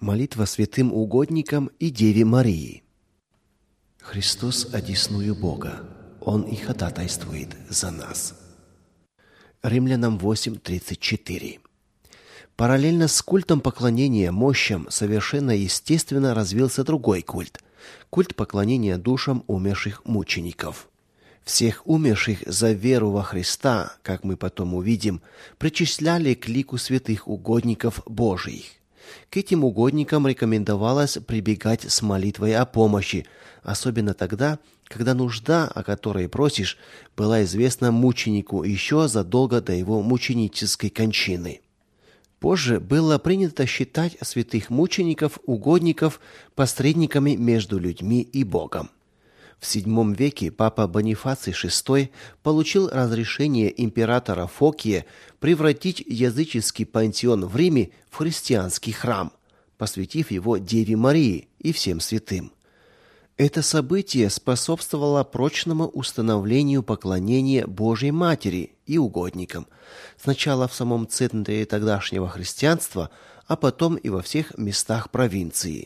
Молитва святым угодникам и Деве Марии. Христос одесную Бога, Он и ходатайствует за нас. Римлянам 8:34. Параллельно с культом поклонения мощам совершенно естественно развился другой культ – культ поклонения душам умерших мучеников. Всех умерших за веру во Христа, как мы потом увидим, причисляли к лику святых угодников Божиих. К этим угодникам рекомендовалось прибегать с молитвой о помощи, особенно тогда, когда нужда, о которой просишь, была известна мученику еще задолго до его мученической кончины. Позже было принято считать святых мучеников, угодников, посредниками между людьми и Богом. В VII веке папа Бонифаций VI получил разрешение императора Фокия превратить языческий пантеон в Риме в христианский храм, посвятив его Деве Марии и всем святым. Это событие способствовало прочному установлению поклонения Божьей Матери и угодникам, сначала в самом центре тогдашнего христианства, а потом и во всех местах провинции.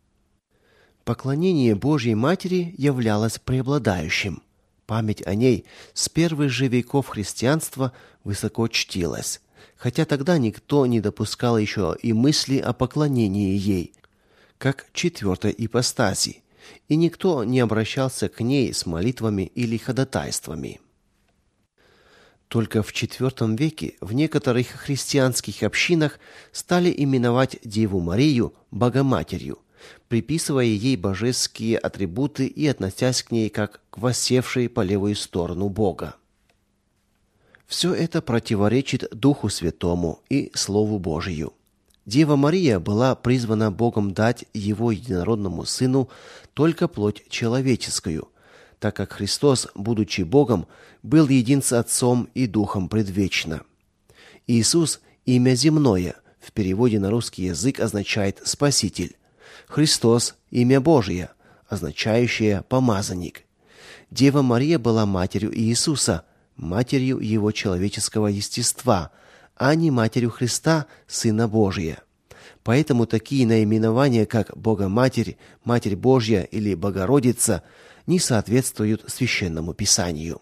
Поклонение Божьей Матери являлось преобладающим. Память о ней с первых же веков христианства высоко чтилась, хотя тогда никто не допускал еще и мысли о поклонении ей, как четвертой ипостаси, и никто не обращался к ней с молитвами или ходатайствами. Только в IV веке в некоторых христианских общинах стали именовать Деву Марию Богоматерью, приписывая ей божеские атрибуты и относясь к ней как к воссевшей по левую сторону Бога. Все это противоречит Духу Святому и Слову Божию. Дева Мария была призвана Богом дать Его единородному Сыну только плоть человеческую, так как Христос, будучи Богом, был един с Отцом и Духом предвечно. Иисус – имя земное, в переводе на русский язык означает «спаситель». Христос – имя Божие, означающее «помазанник». Дева Мария была матерью Иисуса, матерью Его человеческого естества, а не матерью Христа, Сына Божия. Поэтому такие наименования, как Богоматерь, Матерь Божья или Богородица, не соответствуют Священному Писанию.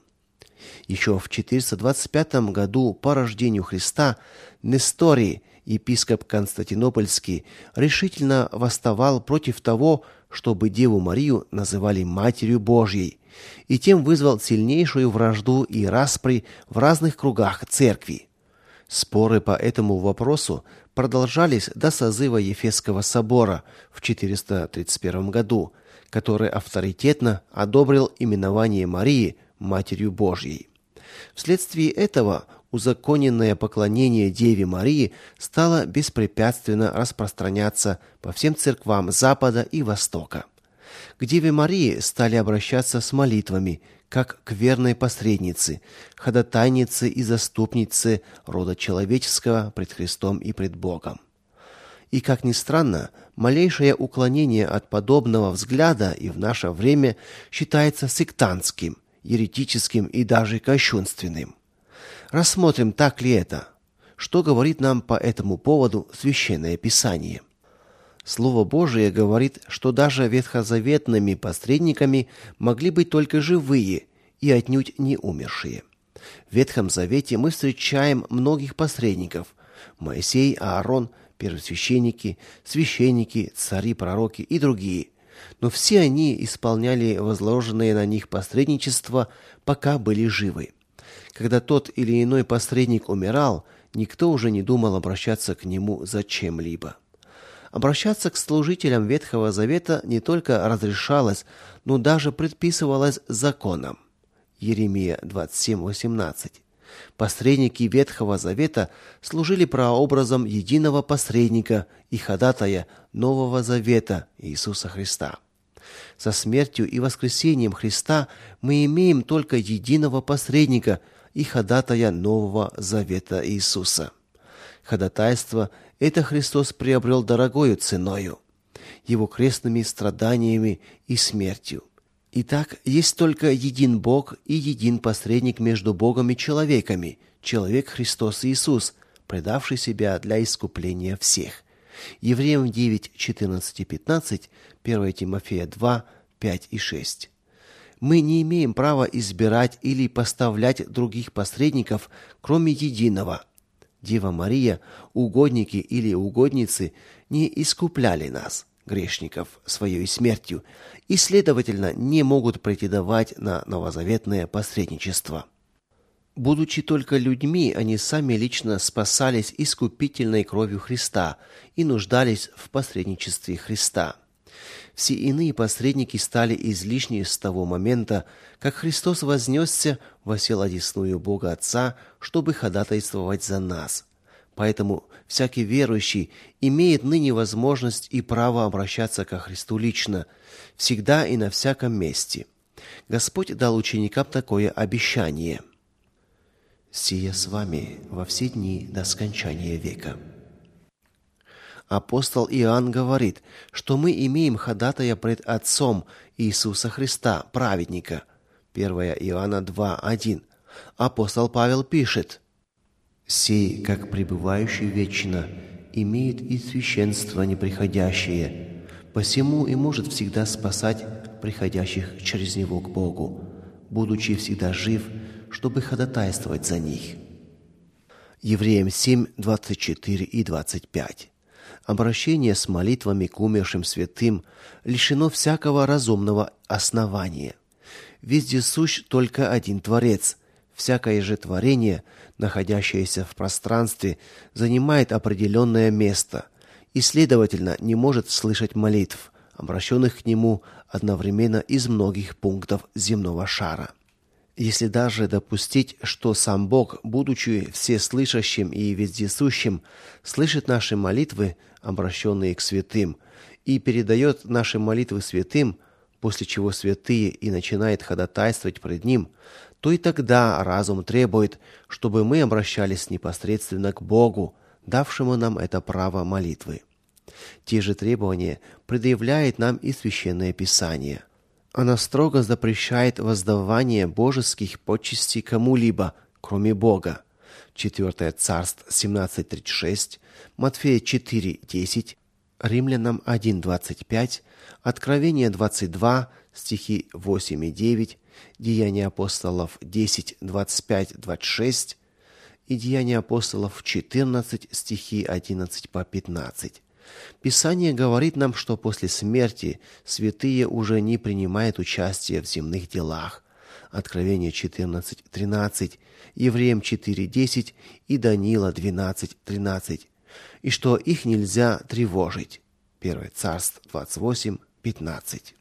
Еще в 425 году по рождению Христа Несторий, епископ Константинопольский, решительно восставал против того, чтобы Деву Марию называли Матерью Божьей, и тем вызвал сильнейшую вражду и распри в разных кругах церкви. Споры по этому вопросу продолжались до созыва Ефесского собора в 431 году, который авторитетно одобрил именование Марии Матерью Божьей. Вследствие этого узаконенное поклонение Деве Марии стало беспрепятственно распространяться по всем церквам Запада и Востока. К Деве Марии стали обращаться с молитвами, как к верной посреднице, ходатайнице и заступнице рода человеческого пред Христом и пред Богом. И, как ни странно, малейшее уклонение от подобного взгляда и в наше время считается сектантским, еретическим и даже кощунственным. Рассмотрим, так ли это. Что говорит нам по этому поводу Священное Писание? Слово Божие говорит, что даже ветхозаветными посредниками могли быть только живые и отнюдь не умершие. В Ветхом Завете мы встречаем многих посредников – Моисей, Аарон, первосвященники, священники, цари, пророки и другие. Но все они исполняли возложенное на них посредничество, пока были живы. Когда тот или иной посредник умирал, никто уже не думал обращаться к нему за чем-либо. Обращаться к служителям Ветхого Завета не только разрешалось, но даже предписывалось законом. Иеремия 27:18. Посредники Ветхого Завета служили прообразом единого посредника и ходатая Нового Завета Иисуса Христа. Со смертью и воскресением Христа мы имеем только единого посредника и ходатая Нового Завета Иисуса. Ходатайство – это Христос приобрел дорогою ценою, Его крестными страданиями и смертью. Итак, есть только един Бог и един посредник между Богом и человеками, человек Христос Иисус, предавший себя для искупления всех. Евреям 9, 14 и 15, 1 Тимофея 2, 5 и 6. Мы не имеем права избирать или поставлять других посредников, кроме единого. Дева Мария, угодники или угодницы не искупляли нас, грешников, своей смертью, и, следовательно, не могут претендовать на новозаветное посредничество. Будучи только людьми, они сами лично спасались искупительной кровью Христа и нуждались в посредничестве Христа. Все иные посредники стали излишни с того момента, как Христос вознесся, восел одесную Бога Отца, чтобы ходатайствовать за нас. Поэтому всякий верующий имеет ныне возможность и право обращаться ко Христу лично, всегда и на всяком месте. Господь дал ученикам такое обещание: «Сия с вами во все дни до скончания века». Апостол Иоанн говорит, что мы имеем ходатая пред Отцом Иисуса Христа, праведника. 1 Иоанна 2:1. Апостол Павел пишет: «Сей, как пребывающий вечно, имеет и священство неприходящее, посему и может всегда спасать приходящих через него к Богу, будучи всегда жив, чтобы ходатайствовать за них». Евреям 7, 24 и 25. Обращение с молитвами к умершим святым лишено всякого разумного основания. Везде сущ только один Творец. Всякое же творение, находящееся в пространстве, занимает определенное место и, следовательно, не может слышать молитв, обращенных к нему одновременно из многих пунктов земного шара. Если даже допустить, что сам Бог, будучи всеслышащим и вездесущим, слышит наши молитвы, обращенные к святым, и передает наши молитвы святым, после чего святые и начинает ходатайствовать пред Ним, то и тогда разум требует, чтобы мы обращались непосредственно к Богу, давшему нам это право молитвы. Те же требования предъявляет нам и Священное Писание. Оно строго запрещает воздавание божеских почестей кому-либо, кроме Бога. 4 Царств 17:36, Матфея 4:10, Римлянам 1:25, Откровение 22, стихи 8 и 9, Деяния апостолов 10, 25-26 и Деяния апостолов 14, стихи 11 по 15. Писание говорит нам, что после смерти святые уже не принимают участия в земных делах. Откровение 14:13, Евреям 4:10 и Даниила 12:13, и что их нельзя тревожить. 1 Царств 28:15.